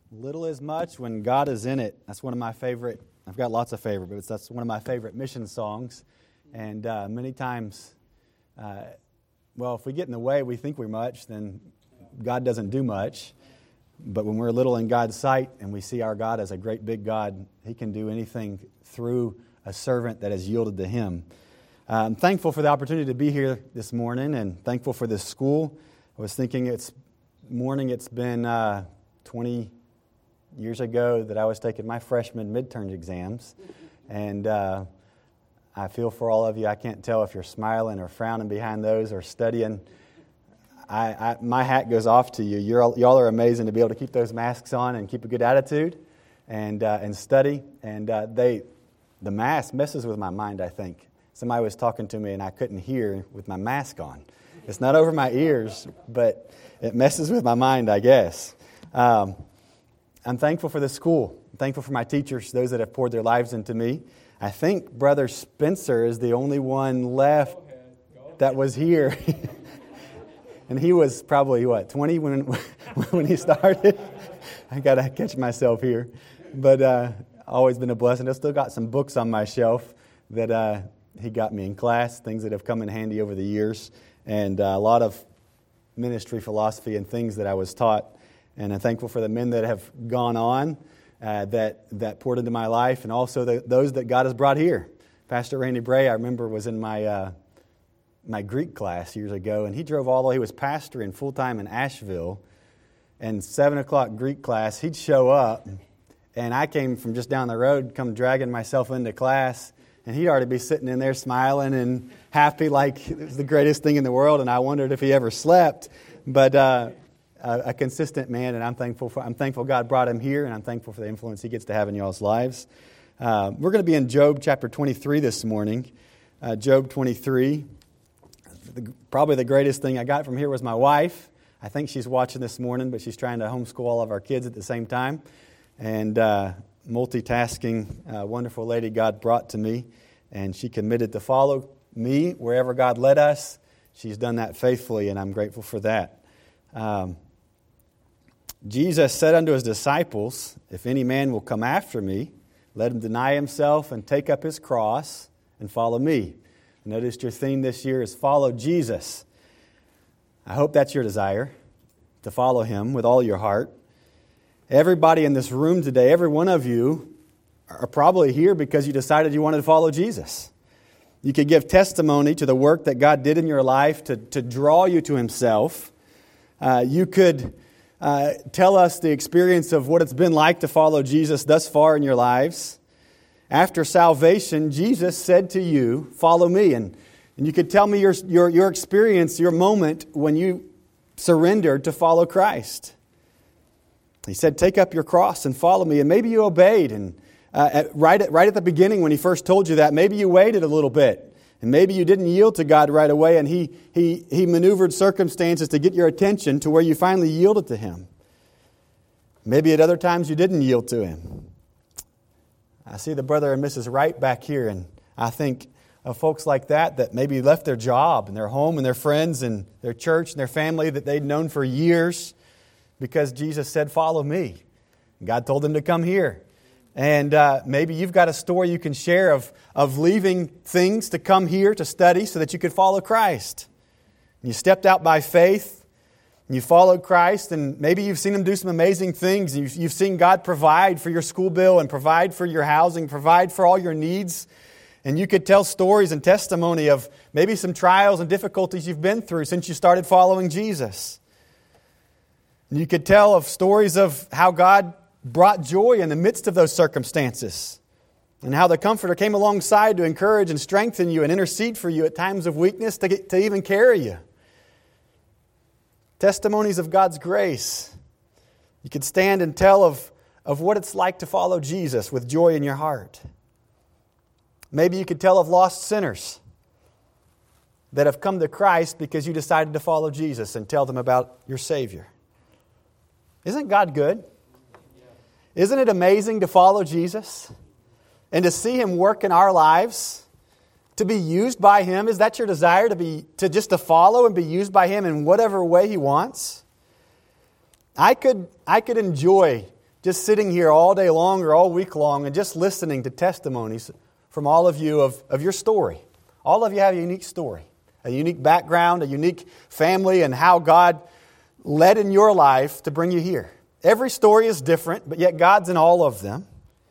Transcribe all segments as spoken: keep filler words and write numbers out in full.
Little is much when God is in it. That's one of my favorite, I've got lots of favorite, but it's, that's one of my favorite mission songs. And uh, many times, uh, well, if we get in the way, we think we're much, then God doesn't do much. But when we're little in God's sight and we see our God as a great big God, He can do anything through a servant that has yielded to Him. Uh, I'm thankful for the opportunity to be here this morning and thankful for this school. I was thinking it's morning, it's been uh, twenty years ago that I was taking my freshman midterm exams. And uh, I feel for all of you. I can't tell if you're smiling or frowning behind those or studying. I, I, my hat goes off to you. You're, y'all are amazing to be able to keep those masks on and keep a good attitude and uh, and study. And uh, they, the mask messes with my mind, I think. Somebody was talking to me and I couldn't hear with my mask on. It's not over my ears, but it messes with my mind, I guess. Um, I'm thankful for the school. I'm thankful for my teachers, those that have poured their lives into me. I think Brother Spencer is the only one left that was here. And he was probably, what, twenty when when he started? I got to catch myself here. But uh, always been a blessing. I've still got some books on my shelf that uh, he got me in class, things that have come in handy over the years, and uh, a lot of ministry philosophy and things that I was taught. And I'm thankful for the men that have gone on, uh, that that poured into my life, and also the, those that God has brought here. Pastor Randy Bray, I remember, was in my uh, my Greek class years ago, and he drove all the way. He was pastoring full-time in Asheville, and seven o'clock Greek class, he'd show up, and I came from just down the road, come dragging myself into class, and he'd already be sitting in there smiling and happy like it was the greatest thing in the world, and I wondered if he ever slept. But uh, a, a consistent man, and I'm thankful for I'm thankful God brought him here, and I'm thankful for the influence he gets to have in y'all's lives. Uh, we're going to be in Job chapter twenty-three this morning. Uh, Job twenty-three. The, probably the greatest thing I got from here was my wife. I think she's watching this morning, but she's trying to homeschool all of our kids at the same time. And uh, multitasking, uh, wonderful lady God brought to me. And she committed to follow me wherever God led us. She's done that faithfully, and I'm grateful for that. Um, Jesus said unto His disciples, if any man will come after me, let him deny himself and take up his cross and follow me. I noticed your theme this year is follow Jesus. I hope that's your desire, to follow Him with all your heart. Everybody in this room today, every one of you, are probably here because you decided you wanted to follow Jesus. You could give testimony to the work that God did in your life to, to draw you to Himself. Uh, you could uh, tell us the experience of what it's been like to follow Jesus thus far in your lives. After salvation, Jesus said to you, follow me. And, and you could tell me your, your, your experience, your moment when you surrendered to follow Christ. He said, take up your cross and follow me. And maybe you obeyed. And uh, at, right, at, right at the beginning when He first told you that, maybe you waited a little bit. And maybe you didn't yield to God right away. And He, he, he maneuvered circumstances to get your attention to where you finally yielded to Him. Maybe at other times you didn't yield to Him. I see the brother and Missus Wright back here, and I think of folks like that that maybe left their job and their home and their friends and their church and their family that they'd known for years because Jesus said, follow me. God told them to come here. And uh, maybe you've got a story you can share of, of leaving things to come here to study so that you could follow Christ. And you stepped out by faith. And you followed Christ, and maybe you've seen Him do some amazing things. You've, you've seen God provide for your school bill and provide for your housing, provide for all your needs. And you could tell stories and testimony of maybe some trials and difficulties you've been through since you started following Jesus. And you could tell of stories of how God brought joy in the midst of those circumstances. And how the Comforter came alongside to encourage and strengthen you and intercede for you at times of weakness to, get, to even carry you. Testimonies of God's grace. You could stand and tell of, of what it's like to follow Jesus with joy in your heart. Maybe you could tell of lost sinners that have come to Christ because you decided to follow Jesus and tell them about your Savior. Isn't God good? Isn't it amazing to follow Jesus and to see Him work in our lives? To be used by Him? Is that your desire, to be to just to follow and be used by Him in whatever way He wants? I could I could enjoy just sitting here all day long or all week long and just listening to testimonies from all of you of, of your story. All of you have a unique story, a unique background, a unique family, and how God led in your life to bring you here. Every story is different, but yet God's in all of them.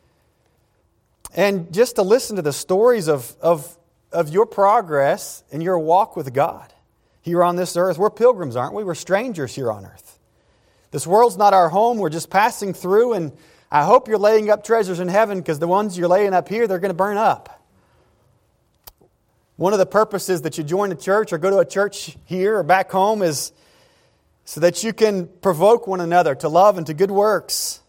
And just to listen to the stories of, of, of your progress and your walk with God here on this earth. We're pilgrims, aren't we? We're strangers here on earth. This world's not our home. We're just passing through, and I hope you're laying up treasures in heaven, because the ones you're laying up here, they're going to burn up. One of the purposes that you join a church or go to a church here or back home is so that you can provoke one another to love and to good works.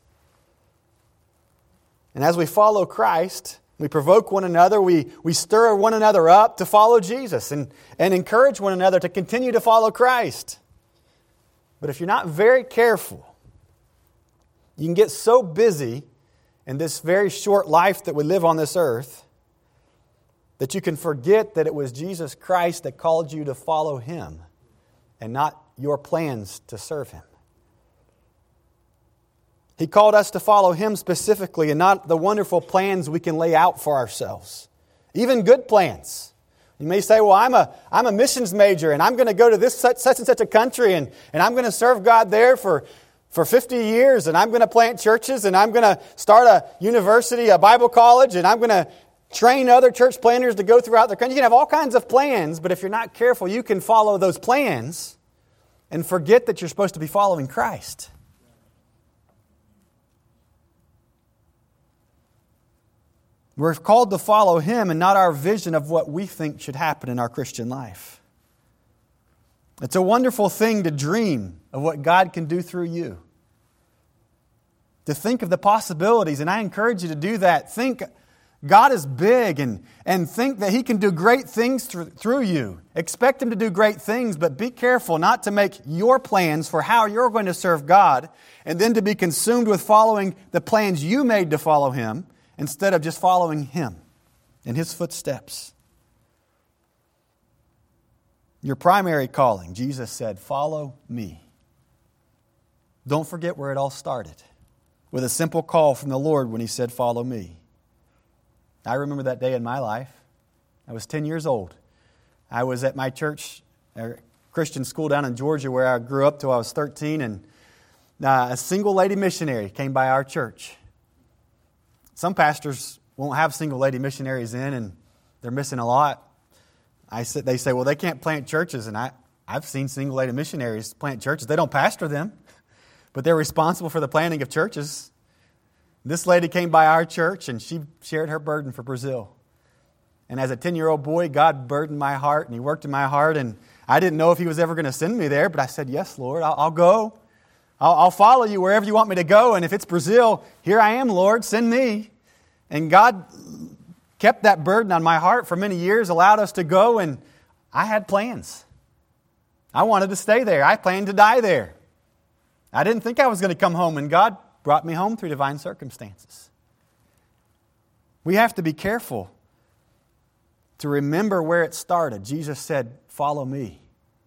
And as we follow Christ, we provoke one another, we, we stir one another up to follow Jesus and, and encourage one another to continue to follow Christ. But if you're not very careful, you can get so busy in this very short life that we live on this earth that you can forget that it was Jesus Christ that called you to follow Him and not your plans to serve Him. He called us to follow Him specifically and not the wonderful plans we can lay out for ourselves. Even good plans. You may say, well, I'm a, I'm a missions major and I'm going to go to this such, such and such a country and, and I'm going to serve God there for, for fifty years and I'm going to plant churches and I'm going to start a university, a Bible college, and I'm going to train other church planners to go throughout the country. You can have all kinds of plans, but if you're not careful, you can follow those plans and forget that you're supposed to be following Christ. We're called to follow Him and not our vision of what we think should happen in our Christian life. It's a wonderful thing to dream of what God can do through you. To think of the possibilities, and I encourage you to do that. Think God is big and, and think that He can do great things through, through you. Expect Him to do great things, but be careful not to make your plans for how you're going to serve God and then to be consumed with following the plans you made to follow Him, instead of just following Him in His footsteps. Your primary calling, Jesus said, follow me. Don't forget where it all started, with a simple call from the Lord when He said, follow me. I remember that day in my life. I was ten years old. I was at my church, a Christian school down in Georgia where I grew up till I was thirteen, and uh, a single lady missionary came by our church. Some pastors won't have single lady missionaries in, and they're missing a lot. I said, they say, well, they can't plant churches, and I, I've seen single lady missionaries plant churches. They don't pastor them, but they're responsible for the planting of churches. This lady came by our church, and she shared her burden for Brazil. And as a ten-year-old boy, God burdened my heart, and He worked in my heart, and I didn't know if He was ever going to send me there, but I said, yes, Lord, I'll, I'll go. I'll, I'll follow You wherever You want me to go, and if it's Brazil, here I am, Lord, send me. And God kept that burden on my heart for many years, allowed us to go, and I had plans. I wanted to stay there. I planned to die there. I didn't think I was going to come home, and God brought me home through divine circumstances. We have to be careful to remember where it started. Jesus said, follow me.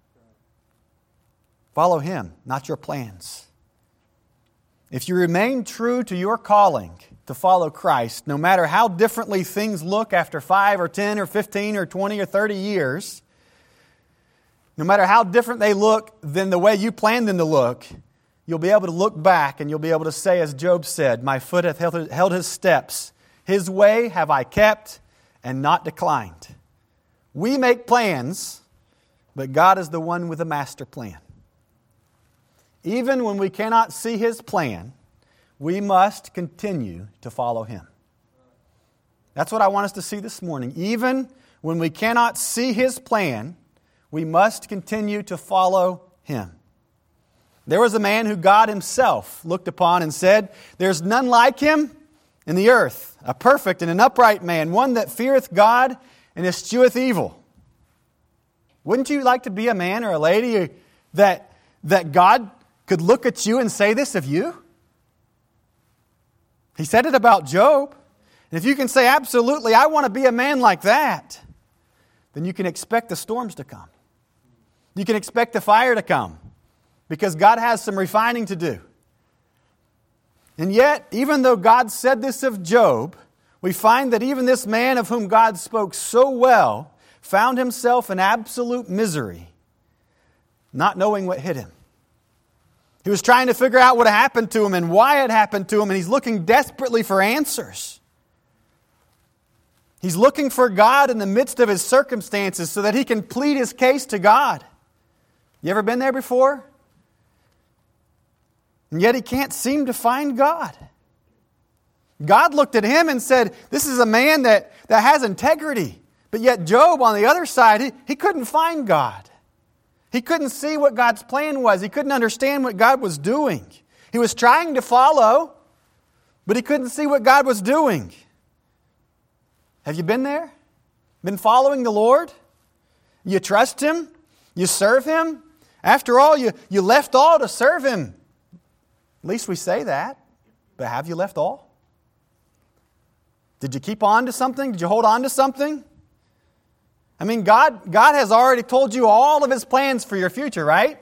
Follow Him, not your plans. If you remain true to your calling to follow Christ, no matter how differently things look after five or ten or fifteen or twenty or thirty years, no matter how different they look than the way you planned them to look, you'll be able to look back and you'll be able to say, as Job said, my foot hath held His steps. His way have I kept and not declined. We make plans, but God is the one with the master plan. Even when we cannot see His plan, we must continue to follow Him. That's what I want us to see this morning. Even when we cannot see His plan, we must continue to follow Him. There was a man who God Himself looked upon and said, there's none like him in the earth, a perfect and an upright man, one that feareth God and escheweth evil. Wouldn't you like to be a man or a lady that, that God could look at you and say this of you? He said it about Job. And if you can say, absolutely, I want to be a man like that, then you can expect the storms to come. You can expect the fire to come, because God has some refining to do. And yet, even though God said this of Job, we find that even this man of whom God spoke so well found himself in absolute misery, not knowing what hit him. He was trying to figure out what had happened to him and why it happened to him, and he's looking desperately for answers. He's looking for God in the midst of his circumstances so that he can plead his case to God. You ever been there before? And yet he can't seem to find God. God looked at him and said, this is a man that, that has integrity. But yet Job, on the other side, he, he couldn't find God. He couldn't see what God's plan was. He couldn't understand what God was doing. He was trying to follow, but he couldn't see what God was doing. Have you been there? Been following the Lord? You trust Him? You serve Him? After all, you, you left all to serve Him. At least we say that. But have you left all? Did you keep on to something? Did you hold on to something? I mean, God, God has already told you all of His plans for your future, right?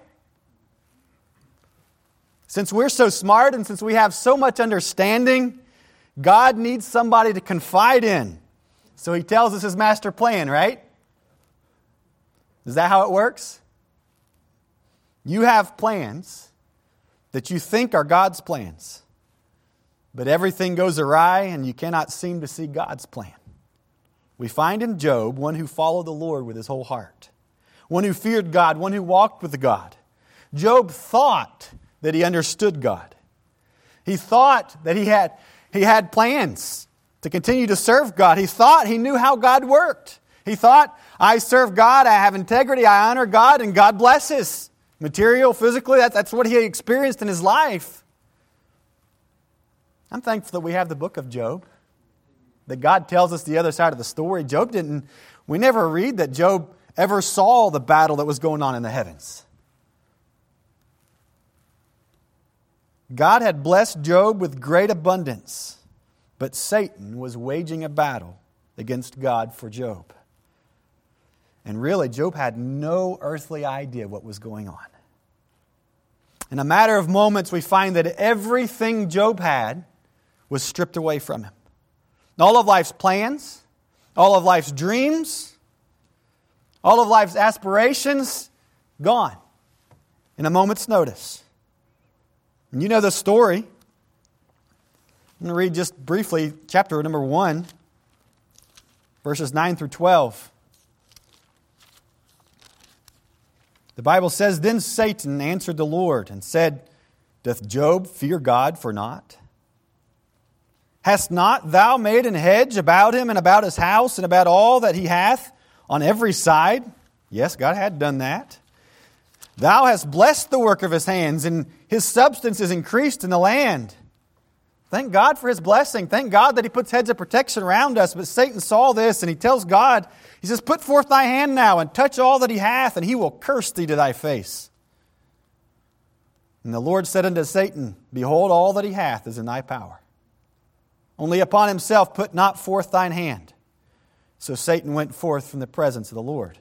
Since we're so smart and since we have so much understanding, God needs somebody to confide in. So He tells us His master plan, right? Is that how it works? You have plans that you think are God's plans, but everything goes awry and you cannot seem to see God's plan. We find in Job one who followed the Lord with his whole heart, one who feared God, one who walked with God. Job thought that he understood God. He thought that he had, he had plans to continue to serve God. He thought he knew how God worked. He thought, I serve God, I have integrity, I honor God, and God blesses. Material, physically, that, that's what he experienced in his life. I'm thankful that we have the book of Job, that God tells us the other side of the story. Job didn't, we never read that Job ever saw the battle that was going on in the heavens. God had blessed Job with great abundance, but Satan was waging a battle against God for Job. And really, Job had no earthly idea what was going on. In a matter of moments, we find that everything Job had was stripped away from him. All of life's plans, all of life's dreams, all of life's aspirations, gone in a moment's notice. And you know the story. I'm going to read just briefly chapter number one, verses nine through twelve. The Bible says, Then Satan answered the Lord and said, Doth Job fear God for naught? Hast not thou made an hedge about him and about his house and about all that he hath on every side? Yes, God had done that. Thou hast blessed the work of his hands, and his substance is increased in the land. Thank God for His blessing. Thank God that He puts heads of protection around us. But Satan saw this, and he tells God, he says, Put forth thy hand now, and touch all that he hath, and he will curse thee to thy face. And the Lord said unto Satan, Behold, all that he hath is in thy power. Only upon himself put not forth thine hand. So Satan went forth from the presence of the Lord.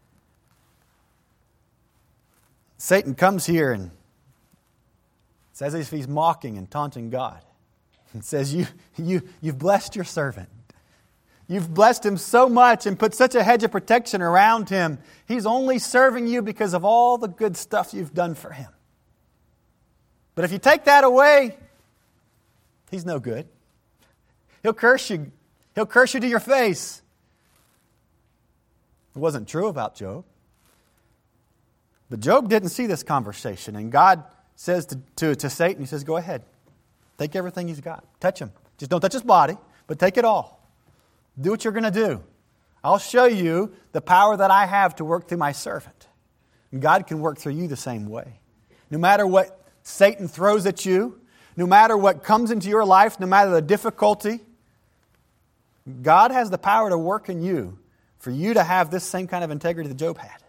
Satan comes here and it's as if he's mocking and taunting God. And says, you, you, you've blessed your servant. You've blessed him so much and put such a hedge of protection around him. He's only serving you because of all the good stuff you've done for him. But if you take that away, he's no good. He'll curse you. He'll curse you to your face. It wasn't true about Job. But Job didn't see this conversation. And God says to, to, to Satan, He says, Go ahead. Take everything he's got. Touch him. Just don't touch his body, but take it all. Do what you're going to do. I'll show you the power that I have to work through my servant. And God can work through you the same way. No matter what Satan throws at you, no matter what comes into your life, no matter the difficulty, God has the power to work in you for you to have this same kind of integrity that Job had.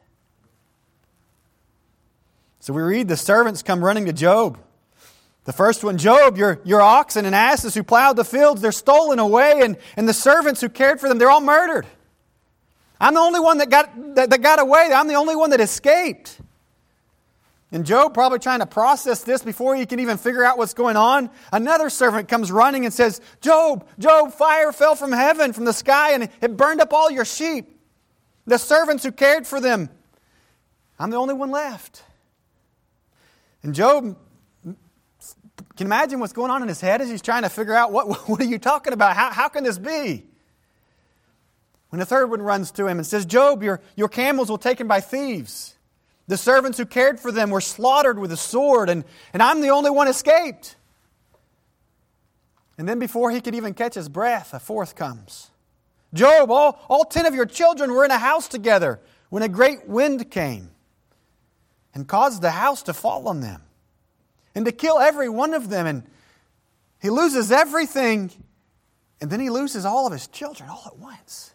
So we read the servants come running to Job. The first one, Job, your, your oxen and asses who plowed the fields, they're stolen away, and, and the servants who cared for them, they're all murdered. I'm the only one that got, that, that got away. I'm the only one that escaped. And Job, probably trying to process this before he can even figure out what's going on, another servant comes running and says, Job, Job, fire fell from heaven, from the sky, and it burned up all your sheep. The servants who cared for them, I'm the only one left. And Job, can you imagine what's going on in his head as he's trying to figure out, what, what are you talking about? How, how can this be? When the third one runs to him and says, Job, your, your camels were taken by thieves. The servants who cared for them were slaughtered with a sword, and, and I'm the only one escaped. And then before he could even catch his breath, a fourth comes. Job, all, all ten of your children were in a house together when a great wind came and caused the house to fall on them and to kill every one of them. And he loses everything, and then he loses all of his children all at once.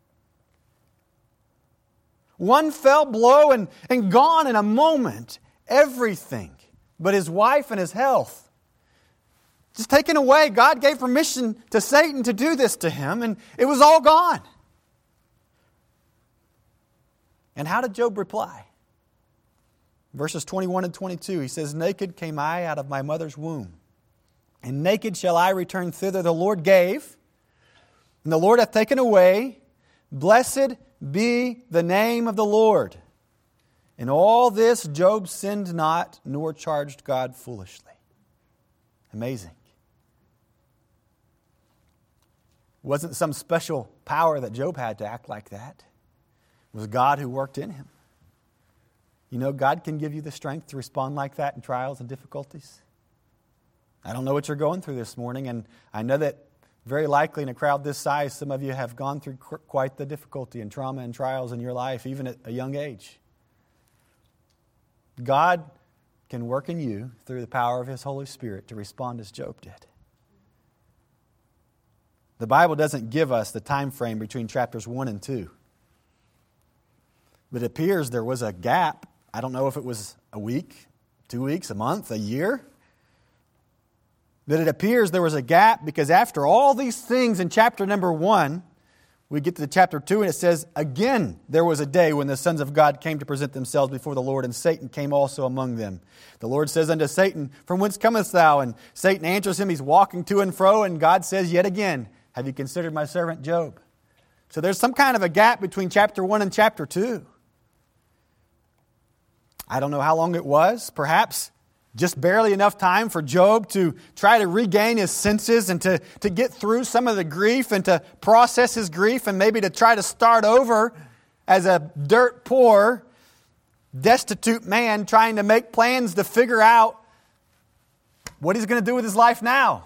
One fell blow and, and gone in a moment. Everything but his wife and his health. Just taken away. God gave permission to Satan to do this to him, and it was all gone. And how did Job reply? Verses twenty-one and twenty-two, he says, Naked came I out of my mother's womb, and naked shall I return thither. The Lord gave, and the Lord hath taken away. Blessed be the name of the Lord. In all this Job sinned not, nor charged God foolishly. Amazing. It wasn't some special power that Job had to act like that. It was God who worked in him. You know, God can give you the strength to respond like that in trials and difficulties. I don't know what you're going through this morning, and I know that very likely in a crowd this size, some of you have gone through quite the difficulty and trauma and trials in your life, even at a young age. God can work in you through the power of His Holy Spirit to respond as Job did. The Bible doesn't give us the time frame between chapters one and two. But it appears there was a gap. I don't know if it was a week, two weeks, a month, a year. That it appears there was a gap because after all these things in chapter number one, we get to chapter two and it says, Again there was a day when the sons of God came to present themselves before the Lord, and Satan came also among them. The Lord says unto Satan, From whence comest thou? And Satan answers him, he's walking to and fro, and God says yet again, Have you considered my servant Job? So there's some kind of a gap between chapter one and chapter two. I don't know how long it was, perhaps just barely enough time for Job to try to regain his senses and to, to get through some of the grief and to process his grief and maybe to try to start over as a dirt poor, destitute man trying to make plans to figure out what he's going to do with his life now.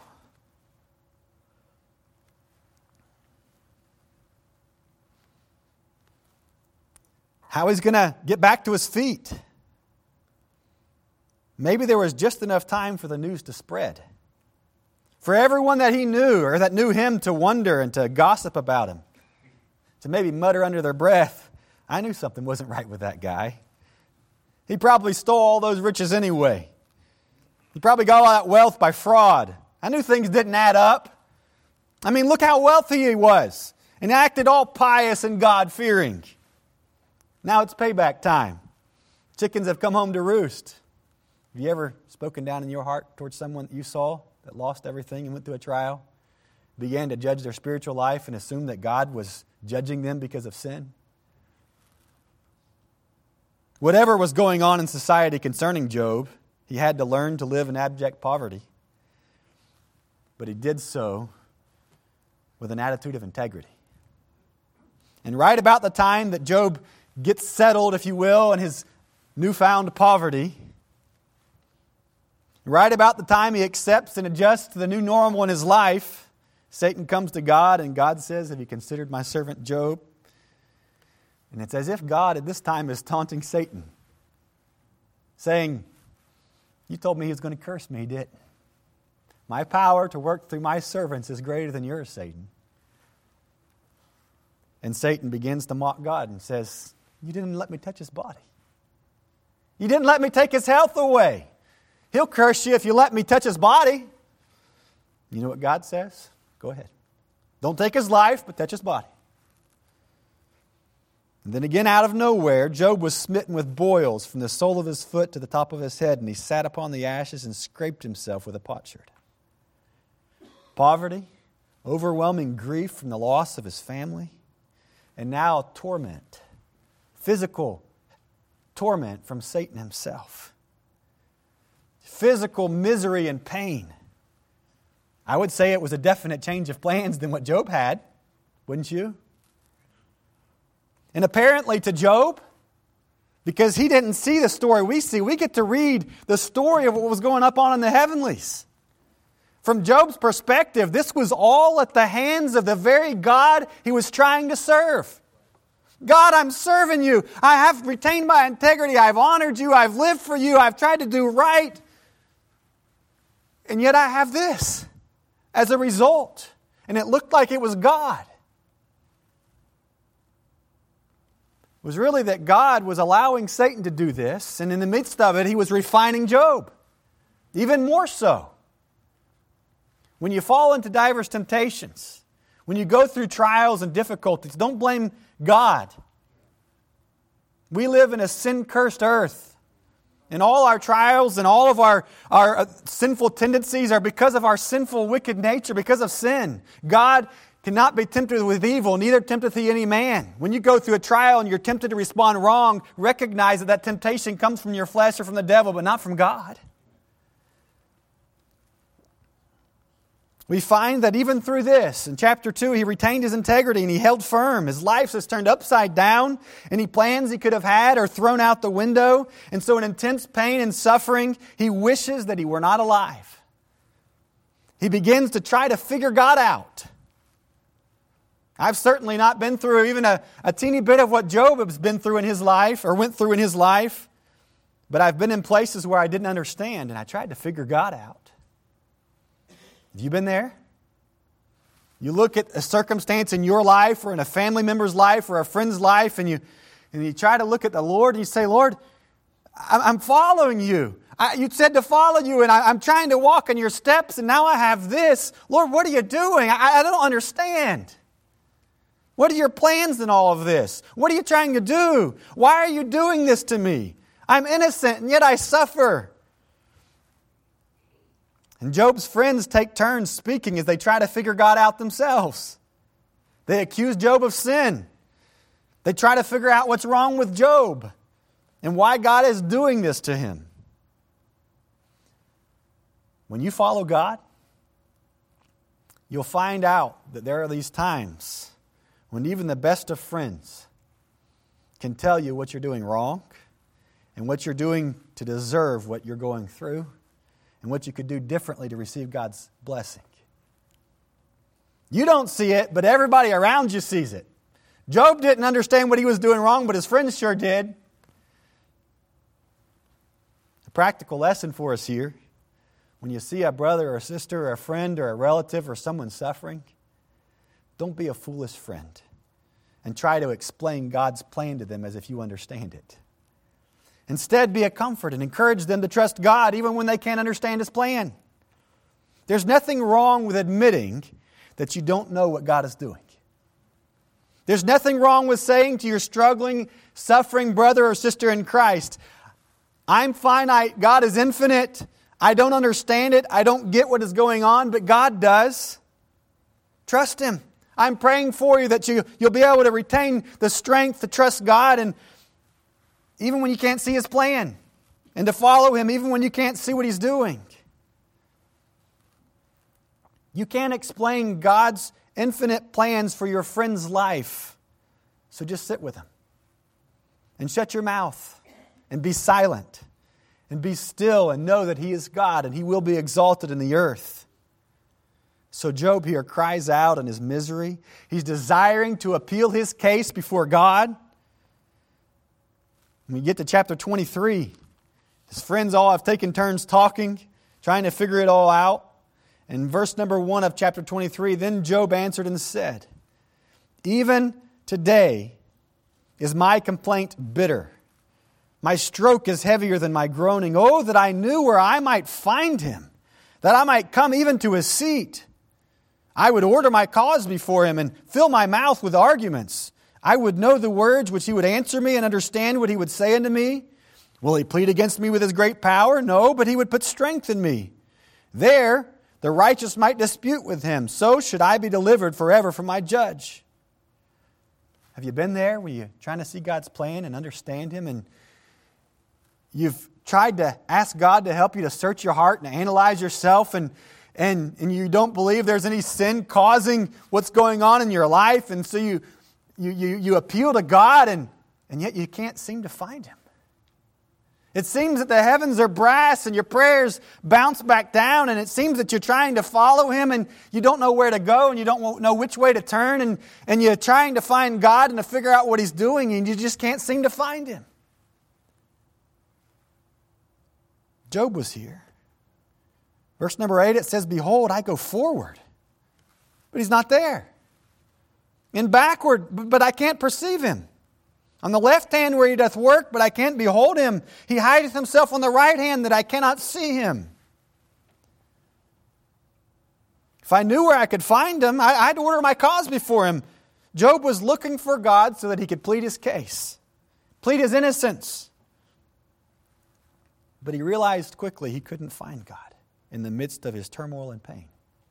How he's going to get back to his feet. Maybe there was just enough time for the news to spread. For everyone that he knew or that knew him to wonder and to gossip about him. To maybe mutter under their breath, I knew something wasn't right with that guy. He probably stole all those riches anyway. He probably got all that wealth by fraud. I knew things didn't add up. I mean, look how wealthy he was. And acted all pious and God-fearing. Now it's payback time. Chickens have come home to roost. Have you ever spoken down in your heart towards someone that you saw that lost everything and went through a trial, began to judge their spiritual life and assumed that God was judging them because of sin? Whatever was going on in society concerning Job, he had to learn to live in abject poverty. But he did so with an attitude of integrity. And right about the time that Job gets settled, if you will, in his newfound poverty, right about the time he accepts and adjusts to the new normal in his life, Satan comes to God and God says, Have you considered my servant Job? And it's as if God at this time is taunting Satan, saying, You told me he was going to curse me, he didn't. My power to work through my servants is greater than yours, Satan. And Satan begins to mock God and says, You didn't let me touch his body. You didn't let me take his health away. He'll curse you if you let me touch his body. You know what God says? Go ahead. Don't take his life, but touch his body. And then again, out of nowhere, Job was smitten with boils from the sole of his foot to the top of his head, and he sat upon the ashes and scraped himself with a potsherd. Poverty, overwhelming grief from the loss of his family, and now torment, physical torment from Satan himself. Physical misery and pain. I would say it was a definite change of plans than what Job had, wouldn't you? And apparently to Job, because he didn't see the story we see, we get to read the story of what was going up on in the heavenlies. From Job's perspective, this was all at the hands of the very God he was trying to serve. God, I'm serving you. I have retained my integrity. I've honored you. I've lived for you. I've tried to do right. And yet I have this as a result. And it looked like it was God. It was really that God was allowing Satan to do this. And in the midst of it, he was refining Job. Even more so. When you fall into diverse temptations, when you go through trials and difficulties, don't blame God. We live in a sin-cursed earth. And all our trials and all of our, our sinful tendencies are because of our sinful, wicked nature, because of sin. God cannot be tempted with evil, neither tempteth he any man. When you go through a trial and you're tempted to respond wrong, recognize that that temptation comes from your flesh or from the devil, but not from God. We find that even through this, in chapter two, he retained his integrity and he held firm. His life is turned upside down. Any plans he could have had are thrown out the window. And so in intense pain and suffering, he wishes that he were not alive. He begins to try to figure God out. I've certainly not been through even a, a teeny bit of what Job has been through in his life or went through in his life. But I've been in places where I didn't understand and I tried to figure God out. Have you been there? You look at a circumstance in your life or in a family member's life or a friend's life and you and you try to look at the Lord and you say, Lord, I'm following you. I, you said to follow you and I, I'm trying to walk in your steps and now I have this. Lord, what are you doing? I, I don't understand. What are your plans in all of this? What are you trying to do? Why are you doing this to me? I'm innocent and yet I suffer. And Job's friends take turns speaking as they try to figure God out themselves. They accuse Job of sin. They try to figure out what's wrong with Job and why God is doing this to him. When you follow God, you'll find out that there are these times when even the best of friends can tell you what you're doing wrong and what you're doing to deserve what you're going through. And what you could do differently to receive God's blessing. You don't see it, but everybody around you sees it. Job didn't understand what he was doing wrong, but his friends sure did. A practical lesson for us here. When you see a brother or a sister or a friend or a relative or someone suffering, don't be a foolish friend and try to explain God's plan to them as if you understand it. Instead, be a comfort and encourage them to trust God even when they can't understand His plan. There's nothing wrong with admitting that you don't know what God is doing. There's nothing wrong with saying to your struggling, suffering brother or sister in Christ, I'm finite, God is infinite, I don't understand it, I don't get what is going on, but God does. Trust Him. I'm praying for you that you, you'll be able to retain the strength to trust God and even when you can't see His plan, and to follow Him even when you can't see what He's doing. You can't explain God's infinite plans for your friend's life, so just sit with Him and shut your mouth and be silent and be still and know that He is God and He will be exalted in the earth. So Job here cries out in his misery. He's desiring to appeal his case before God. When we get to chapter twenty-three, his friends all have taken turns talking, trying to figure it all out. In verse number one of chapter twenty-three, then Job answered and said, even today is my complaint bitter. My stroke is heavier than my groaning. Oh, that I knew where I might find him, that I might come even to his seat. I would order my cause before him and fill my mouth with arguments. I would know the words which he would answer me and understand what he would say unto me. Will he plead against me with his great power? No, but he would put strength in me. There the righteous might dispute with him. So should I be delivered forever from my judge. Have you been there where you're trying to see God's plan and understand Him, and you've tried to ask God to help you to search your heart and analyze yourself, and, and, and you don't believe there's any sin causing what's going on in your life, and so you, you, you, you appeal to God, and, and yet you can't seem to find Him. It seems that the heavens are brass and your prayers bounce back down, and it seems that you're trying to follow Him and you don't know where to go and you don't know which way to turn, and, and you're trying to find God and to figure out what He's doing, and you just can't seem to find Him. Job was here. Verse number eight, it says, Behold, I go forward, but He's not there. And backward, but I can't perceive Him. On the left hand where He doth work, but I can't behold Him. He hideth Himself on the right hand that I cannot see Him. If I knew where I could find Him, I'd order my cause before Him. Job was looking for God so that he could plead his case, plead his innocence. But he realized quickly he couldn't find God in the midst of his turmoil and pain.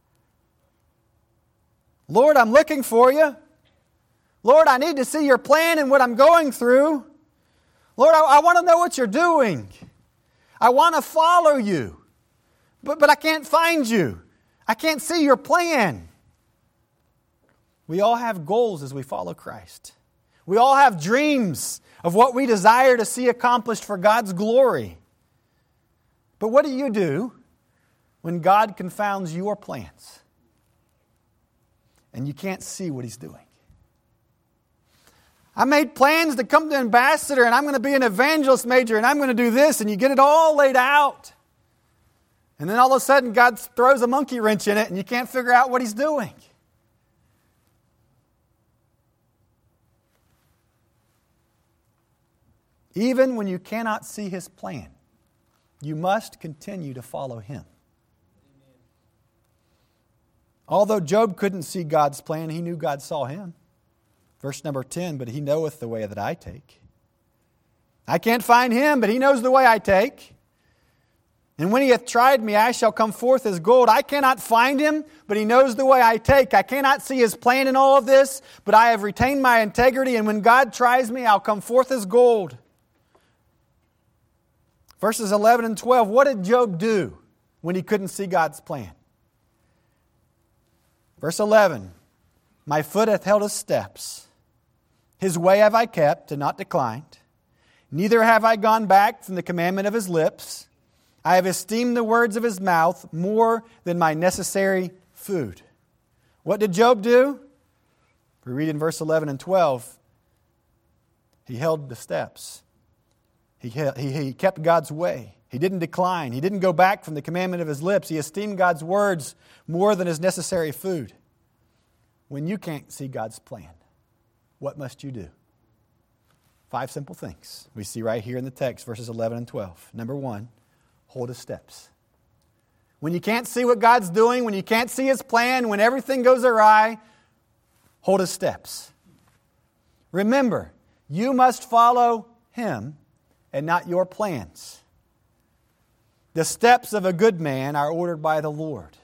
Lord, I'm looking for You. Lord, I need to see Your plan and what I'm going through. Lord, I, I want to know what You're doing. I want to follow You. But, but I can't find You. I can't see Your plan. We all have goals as we follow Christ. We all have dreams of what we desire to see accomplished for God's glory. But what do you do when God confounds your plans and you can't see what He's doing? I made plans to come to Ambassador, and I'm going to be an evangelist major, and I'm going to do this, and you get it all laid out. And then all of a sudden God throws a monkey wrench in it and you can't figure out what He's doing. Even when you cannot see His plan, you must continue to follow Him. Although Job couldn't see God's plan, he knew God saw him. Verse number ten, but He knoweth the way that I take. I can't find Him, but He knows the way I take. And when He hath tried me, I shall come forth as gold. I cannot find Him, but He knows the way I take. I cannot see His plan in all of this, but I have retained my integrity, and when God tries me, I'll come forth as gold. Verses eleven and twelve, what did Job do when he couldn't see God's plan? Verse eleven, my foot hath held His steps. His way have I kept and not declined. Neither have I gone back from the commandment of His lips. I have esteemed the words of His mouth more than my necessary food. What did Job do? We read in verse eleven and twelve. He held the steps. He, he, he kept God's way. He didn't decline. He didn't go back from the commandment of His lips. He esteemed God's words more than his necessary food. When you can't see God's plan, what must you do? Five simple things we see right here in the text, verses eleven and twelve. Number one, hold His steps. When you can't see what God's doing, when you can't see His plan, when everything goes awry, hold His steps. Remember, you must follow Him and not your plans. The steps of a good man are ordered by the Lord.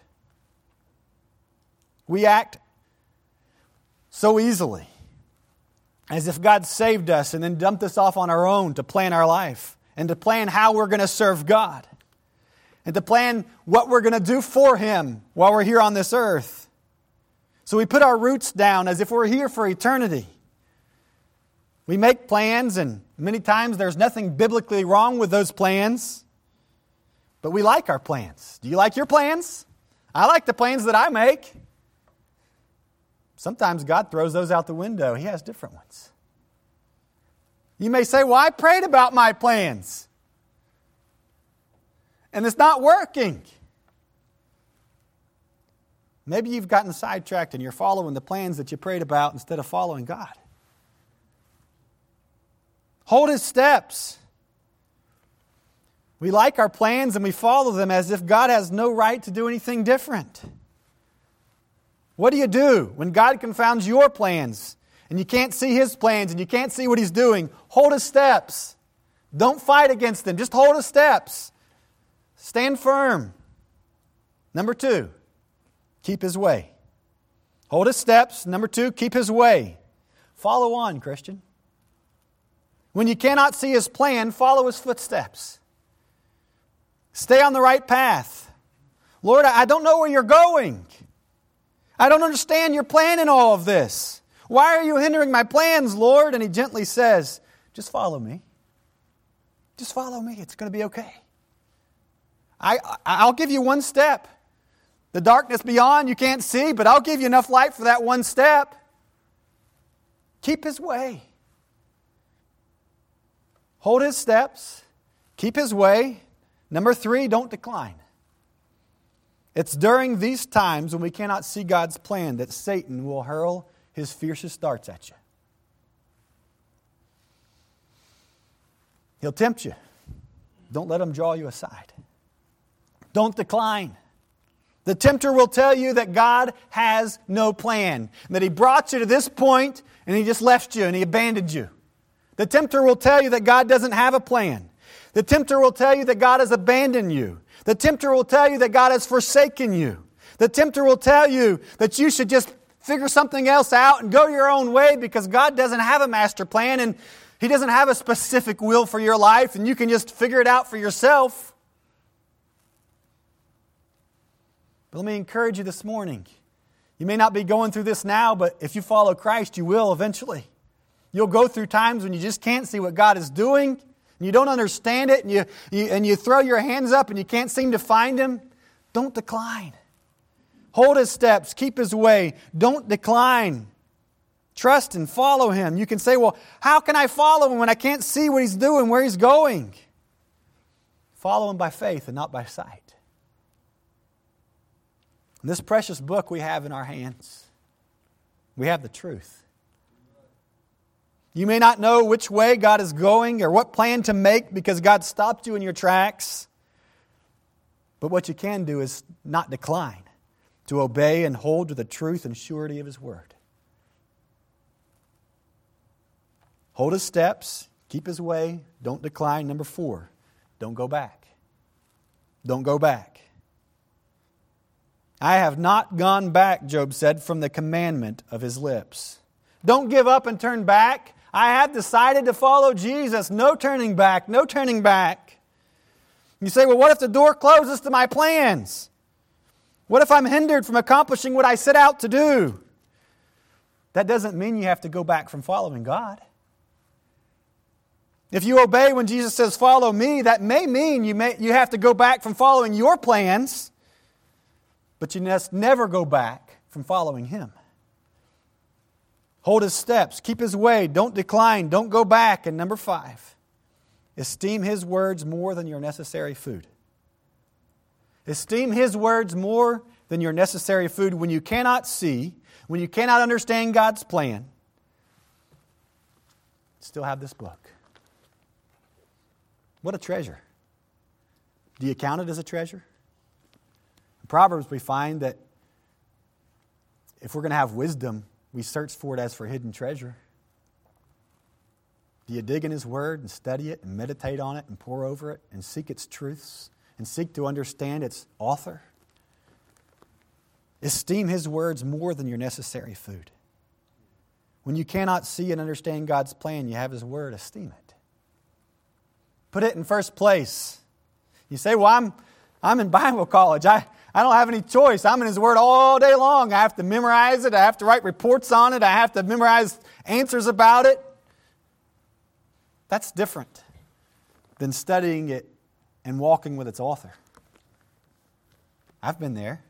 We act so easily as if God saved us and then dumped us off on our own to plan our life and to plan how we're going to serve God and to plan what we're going to do for Him while we're here on this earth. So we put our roots down as if we're here for eternity. We make plans, and many times there's nothing biblically wrong with those plans, but we like our plans. Do you like your plans? I like the plans that I make. Sometimes God throws those out the window. He has different ones. You may say, well, I prayed about my plans, and it's not working. Maybe you've gotten sidetracked and you're following the plans that you prayed about instead of following God. Hold His steps. We like our plans and we follow them as if God has no right to do anything different. What do you do when God confounds your plans and you can't see His plans and you can't see what He's doing, hold His steps. Don't fight against Him. Just hold His steps. Stand firm. Number two, keep His way. Hold His steps. Number two, keep His way. Follow on, Christian. When you cannot see His plan, follow His footsteps. Stay on the right path. Lord, I don't know where You're going. I don't understand Your plan in all of this. Why are You hindering my plans, Lord? And He gently says, just follow me. Just follow me. It's going to be okay. I, I'll give you one step. The darkness beyond you can't see, but I'll give you enough light for that one step. Keep His way. Hold His steps. Keep His way. Number three, don't decline. It's during these times when we cannot see God's plan that Satan will hurl his fiercest darts at you. He'll tempt you. Don't let him draw you aside. Don't decline. The tempter will tell you that God has no plan, that He brought you to this point and He just left you and He abandoned you. The tempter will tell you that God doesn't have a plan. The tempter will tell you that God has abandoned you. The tempter will tell you that God has forsaken you. The tempter will tell you that you should just figure something else out and go your own way because God doesn't have a master plan and He doesn't have a specific will for your life and you can just figure it out for yourself. But let me encourage you this morning. You may not be going through this now, but if you follow Christ, you will eventually. You'll go through times when you just can't see what God is doing, and you don't understand it, and you, you, and you throw your hands up and you can't seem to find Him. Don't decline. Hold His steps. Keep His way. Don't decline. Trust and follow Him. You can say, well, how can I follow Him when I can't see what He's doing, where He's going? Follow Him by faith and not by sight. This precious book we have in our hands, we have the truth. You may not know which way God is going or what plan to make because God stopped you in your tracks. But what you can do is not decline, to obey and hold to the truth and surety of His Word. Hold His steps, keep His way, don't decline. Number four, don't go back. Don't go back. I have not gone back, Job said, from the commandment of His lips. Don't give up and turn back. I have decided to follow Jesus. No turning back, no turning back. You say, well, what if the door closes to my plans? What if I'm hindered from accomplishing what I set out to do? That doesn't mean you have to go back from following God. If you obey when Jesus says, follow me, that may mean you, may, you have to go back from following your plans. But you must never go back from following Him. Hold His steps. Keep His way. Don't decline. Don't go back. And number five, esteem His words more than your necessary food. Esteem His words more than your necessary food. When you cannot see, when you cannot understand God's plan, still have this book. What a treasure. Do you count it as a treasure? Proverbs, we find that if we're going to have wisdom, we search for it as for hidden treasure. Do you dig in His Word and study it and meditate on it and pore over it and seek its truths and seek to understand its author? Esteem His words more than your necessary food. When you cannot see and understand God's plan, you have His Word, esteem it. Put it in first place. You say, well, I'm, I'm in Bible college. I... I don't have any choice. I'm in His Word all day long. I have to memorize it. I have to write reports on it. I have to memorize answers about it. That's different than studying it and walking with its author. I've been there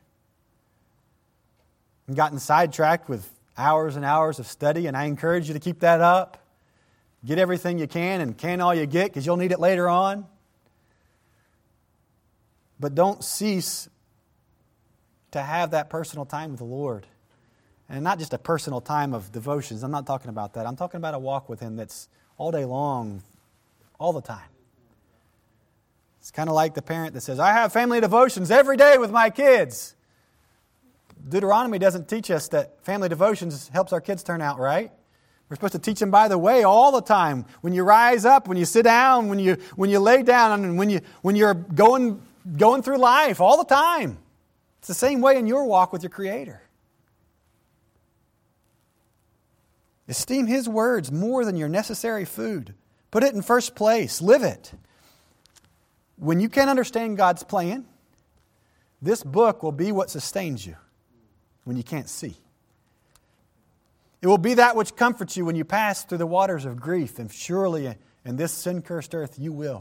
and gotten sidetracked with hours and hours of study, and I encourage you to keep that up. Get everything you can and can all you get because you'll need it later on. But don't cease to have that personal time with the Lord. And not just a personal time of devotions. I'm not talking about that. I'm talking about a walk with Him that's all day long, all the time. It's kind of like the parent that says, I have family devotions every day with my kids. Deuteronomy doesn't teach us that family devotions helps our kids turn out right. We're supposed to teach Him by the way all the time. When you rise up, when you sit down, when you when you lay down, and when you when you're going going through life, all the time. It's the same way in your walk with your Creator. Esteem His words more than your necessary food. Put it in first place. Live it. When you can't understand God's plan, this book will be what sustains you when you can't see. It will be that which comforts you when you pass through the waters of grief, and surely in this sin-cursed earth you will.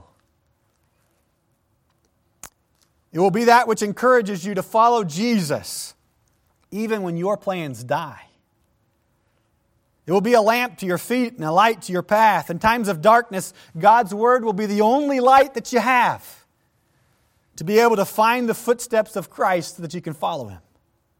It will be that which encourages you to follow Jesus even when your plans die. It will be a lamp to your feet and a light to your path. In times of darkness, God's Word will be the only light that you have to be able to find the footsteps of Christ so that you can follow Him.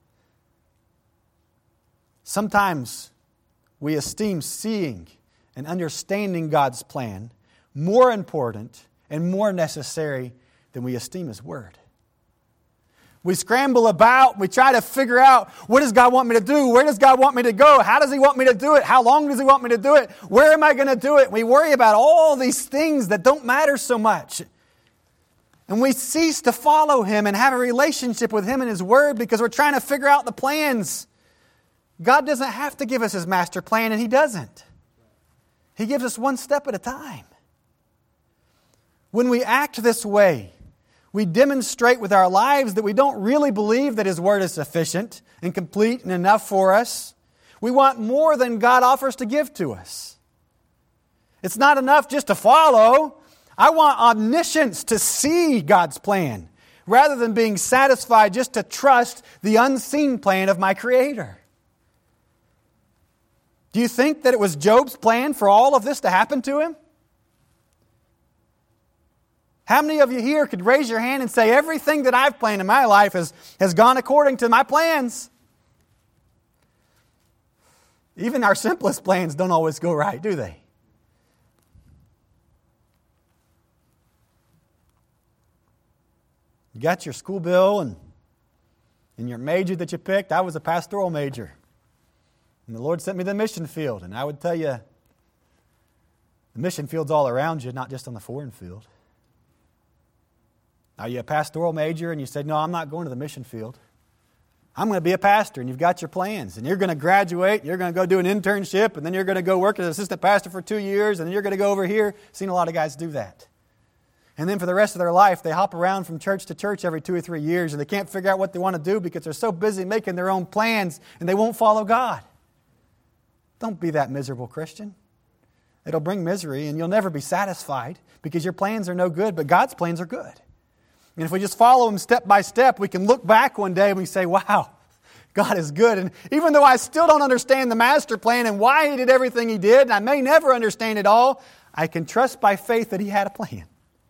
Sometimes we esteem seeing and understanding God's plan more important and more necessary than we esteem His Word. We scramble about, we try to figure out, what does God want me to do? Where does God want me to go? How does He want me to do it? How long does He want me to do it? Where am I going to do it? We worry about all these things that don't matter so much. And we cease to follow Him and have a relationship with Him and His Word because we're trying to figure out the plans. God doesn't have to give us His master plan, and He doesn't. He gives us one step at a time. When we act this way, we demonstrate with our lives that we don't really believe that His Word is sufficient and complete and enough for us. We want more than God offers to give to us. It's not enough just to follow. I want omniscience to see God's plan rather than being satisfied just to trust the unseen plan of my Creator. Do you think that it was Job's plan for all of this to happen to him? How many of you here could raise your hand and say, everything that I've planned in my life has, has gone according to my plans? Even our simplest plans don't always go right, do they? You got your school bill and, and your major that you picked. I was a pastoral major. And the Lord sent me to the mission field. And I would tell you, the mission field's all around you, not just on the foreign field. Are you a pastoral major and you said, no, I'm not going to the mission field. I'm going to be a pastor, and you've got your plans. And you're going to graduate, and you're going to go do an internship, and then you're going to go work as an assistant pastor for two years, and then you're going to go over here. I've seen a lot of guys do that. And then for the rest of their life, they hop around from church to church every two or three years, and they can't figure out what they want to do because they're so busy making their own plans, and they won't follow God. Don't be that miserable Christian. It'll bring misery, and you'll never be satisfied because your plans are no good, but God's plans are good. And if we just follow Him step by step, we can look back one day and we say, wow, God is good. And even though I still don't understand the master plan and why He did everything He did, and I may never understand it all, I can trust by faith that He had a plan.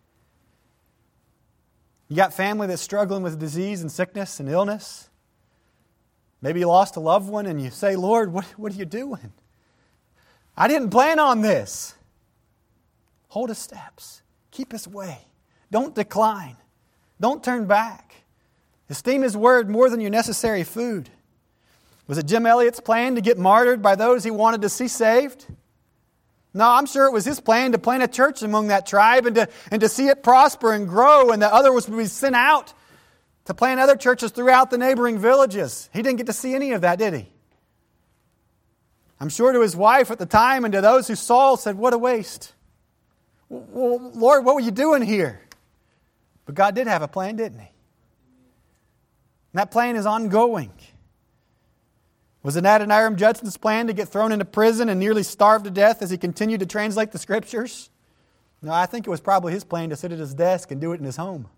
You got family that's struggling with disease and sickness and illness. Maybe you lost a loved one and you say, Lord, what, what are you doing? I didn't plan on this. Hold His steps. Keep His way. Don't decline. Don't turn back. Esteem His Word more than your necessary food. Was it Jim Elliot's plan to get martyred by those he wanted to see saved? No, I'm sure it was his plan to plant a church among that tribe and to, and to see it prosper and grow, and the other was to be sent out to plant other churches throughout the neighboring villages. He didn't get to see any of that, did he? I'm sure to his wife at the time and to those who saw said, what a waste. Well, Lord, what were you doing here? But God did have a plan, didn't He? And that plan is ongoing. Was it Adoniram Judson's plan to get thrown into prison and nearly starve to death as he continued to translate the Scriptures? No, I think it was probably his plan to sit at his desk and do it in his home.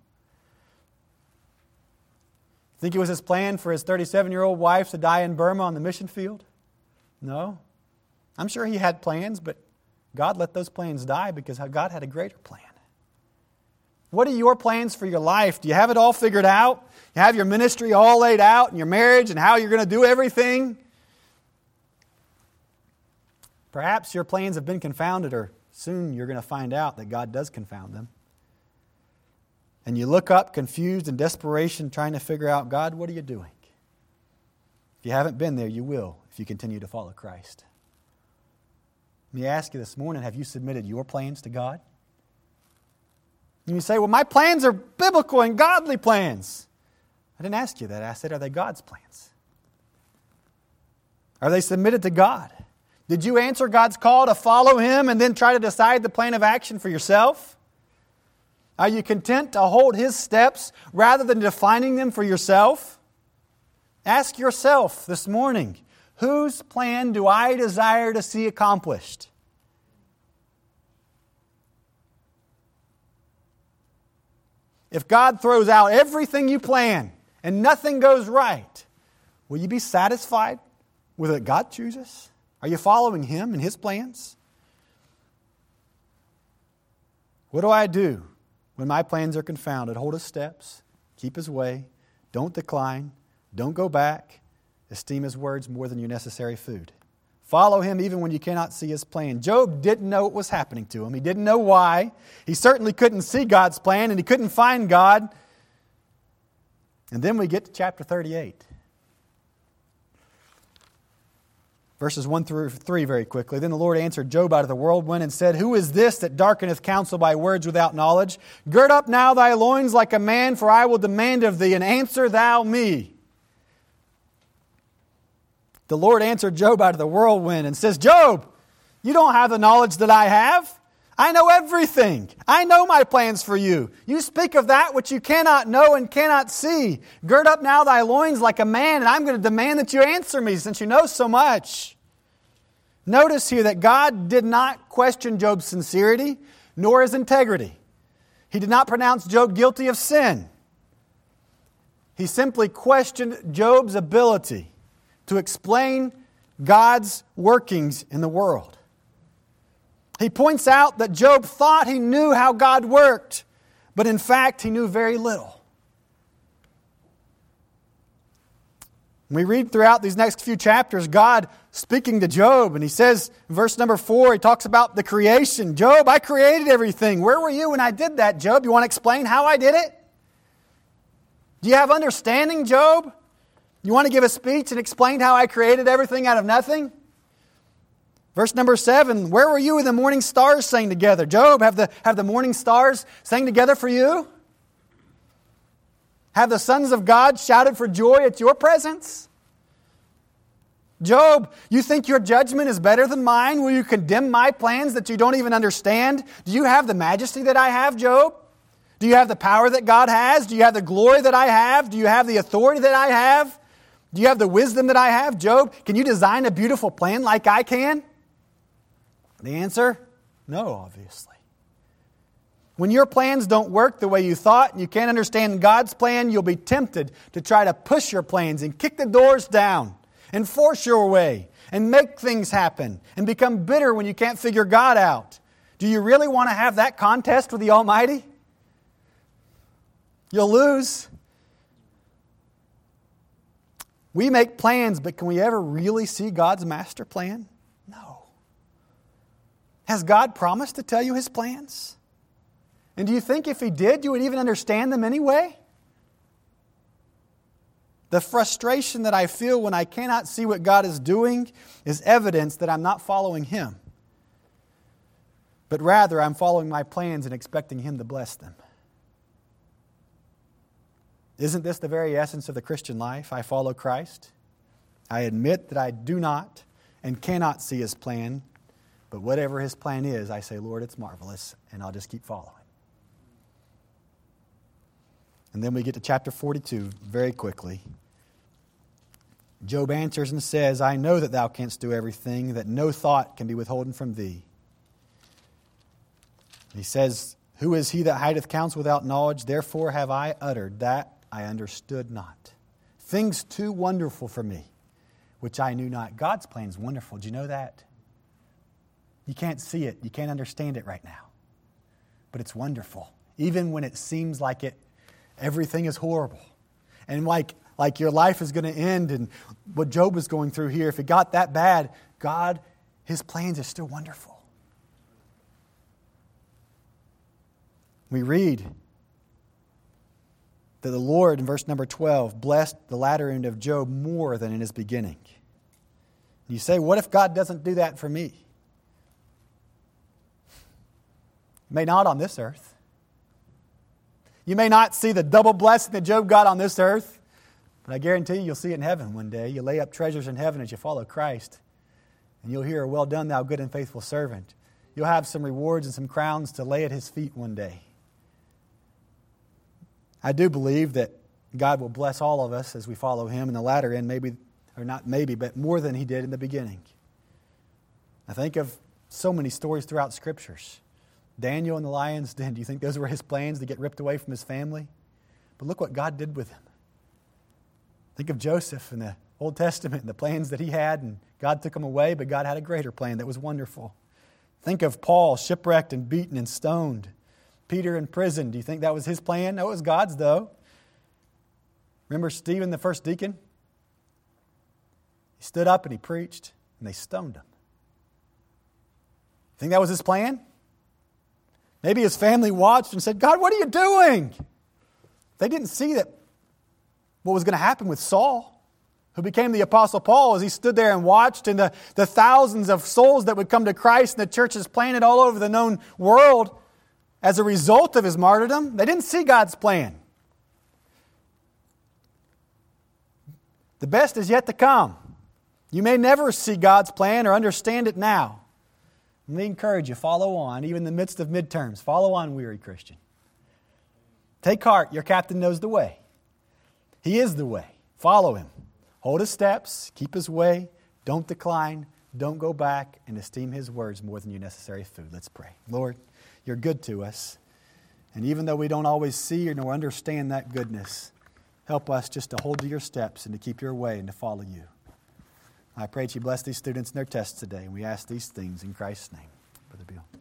Think it was his plan for his thirty-seven-year-old wife to die in Burma on the mission field? No. I'm sure he had plans, but God let those plans die because God had a greater plan. What are your plans for your life? Do you have it all figured out? You have your ministry all laid out and your marriage and how you're going to do everything? Perhaps your plans have been confounded, or soon you're going to find out that God does confound them. And you look up confused in desperation trying to figure out, God, what are you doing? If you haven't been there, you will if you continue to follow Christ. Let me ask you this morning, have you submitted your plans to God? And you say, well, my plans are biblical and godly plans. I didn't ask you that. I said, are they God's plans? Are they submitted to God? Did you answer God's call to follow Him and then try to decide the plan of action for yourself? Are you content to hold His steps rather than defining them for yourself? Ask yourself this morning, whose plan do I desire to see accomplished? If God throws out everything you plan and nothing goes right, will you be satisfied with what God chooses? Are you following Him and His plans? What do I do when my plans are confounded? Hold His steps, keep His way, don't decline, don't go back, esteem His words more than your necessary food. Follow Him even when you cannot see His plan. Job didn't know what was happening to him. He didn't know why. He certainly couldn't see God's plan, and he couldn't find God. And then we get to chapter thirty-eight. Verses one through three very quickly. Then the Lord answered Job out of the whirlwind and said, who is this that darkeneth counsel by words without knowledge? Gird up now thy loins like a man, for I will demand of thee, and answer thou me. The Lord answered Job out of the whirlwind and says, Job, you don't have the knowledge that I have. I know everything. I know my plans for you. You speak of that which you cannot know and cannot see. Gird up now thy loins like a man, and I'm going to demand that you answer me since you know so much. Notice here that God did not question Job's sincerity nor his integrity. He did not pronounce Job guilty of sin. He simply questioned Job's ability to explain God's workings in the world. He points out that Job thought he knew how God worked, but in fact he knew very little. We read throughout these next few chapters, God speaking to Job, and He says, in verse number four, He talks about the creation. Job, I created everything. Where were you when I did that, Job? You want to explain how I did it? Do you have understanding, Job? You want to give a speech and explain how I created everything out of nothing? Verse number seven, where were you when the morning stars sang together? Job, have the, have the morning stars sang together for you? Have the sons of God shouted for joy at your presence? Job, you think your judgment is better than mine? Will you condemn my plans that you don't even understand? Do you have the majesty that I have, Job? Do you have the power that God has? Do you have the glory that I have? Do you have the authority that I have? Do you have the wisdom that I have? Job, can you design a beautiful plan like I can? The answer, no, obviously. When your plans don't work the way you thought and you can't understand God's plan, you'll be tempted to try to push your plans and kick the doors down and force your way and make things happen and become bitter when you can't figure God out. Do you really want to have that contest with the Almighty? You'll lose. We make plans, but can we ever really see God's master plan? No. Has God promised to tell you His plans? And do you think if He did, you would even understand them anyway? The frustration that I feel when I cannot see what God is doing is evidence that I'm not following Him. But rather, I'm following my plans and expecting Him to bless them. Isn't this the very essence of the Christian life? I follow Christ. I admit that I do not and cannot see His plan, but whatever His plan is, I say, Lord, it's marvelous, and I'll just keep following. And then we get to chapter forty-two very quickly. Job answers and says, I know that thou canst do everything, that no thought can be withholden from thee. He says, who is he that hideth counsel without knowledge? Therefore have I uttered that I understood not. Things too wonderful for me, which I knew not. God's plan is wonderful. Do you know that? You can't see it. You can't understand it right now. But it's wonderful. Even when it seems like it, everything is horrible. And like, like your life is going to end and what Job was going through here, if it got that bad, God, His plans are still wonderful. We read that the Lord, in verse number twelve, blessed the latter end of Job more than in his beginning. You say, what if God doesn't do that for me? May not on this earth. You may not see the double blessing that Job got on this earth, but I guarantee you, you'll see it in heaven one day. You'll lay up treasures in heaven as you follow Christ, and you'll hear, "Well done, thou good and faithful servant." You'll have some rewards and some crowns to lay at His feet one day. I do believe that God will bless all of us as we follow Him in the latter end, maybe, or not maybe, but more than He did in the beginning. I think of so many stories throughout Scriptures. Daniel in the lion's den, do you think those were his plans to get ripped away from his family? But look what God did with him. Think of Joseph in the Old Testament and the plans that he had, and God took him away, but God had a greater plan that was wonderful. Think of Paul, shipwrecked and beaten and stoned. Peter in prison, do you think that was his plan? No, it was God's, though. Remember Stephen, the first deacon? He stood up and he preached, and they stoned him. Think that was his plan? Maybe his family watched and said, "God, what are you doing?" They didn't see that what was going to happen with Saul, who became the Apostle Paul, as he stood there and watched, and the, the thousands of souls that would come to Christ and the churches planted all over the known world as a result of his martyrdom. They didn't see God's plan. The best is yet to come. You may never see God's plan or understand it now. Let me encourage you, follow on, even in the midst of midterms. Follow on, weary Christian. Take heart, your captain knows the way. He is the way. Follow Him. Hold His steps, keep His way, don't decline, don't go back, and esteem His words more than your necessary food. Let's pray. Lord, You're good to us. And even though we don't always see or nor understand that goodness, help us just to hold to Your steps and to keep Your way and to follow You. I pray that You bless these students in their tests today. And we ask these things in Christ's name. Brother Bill.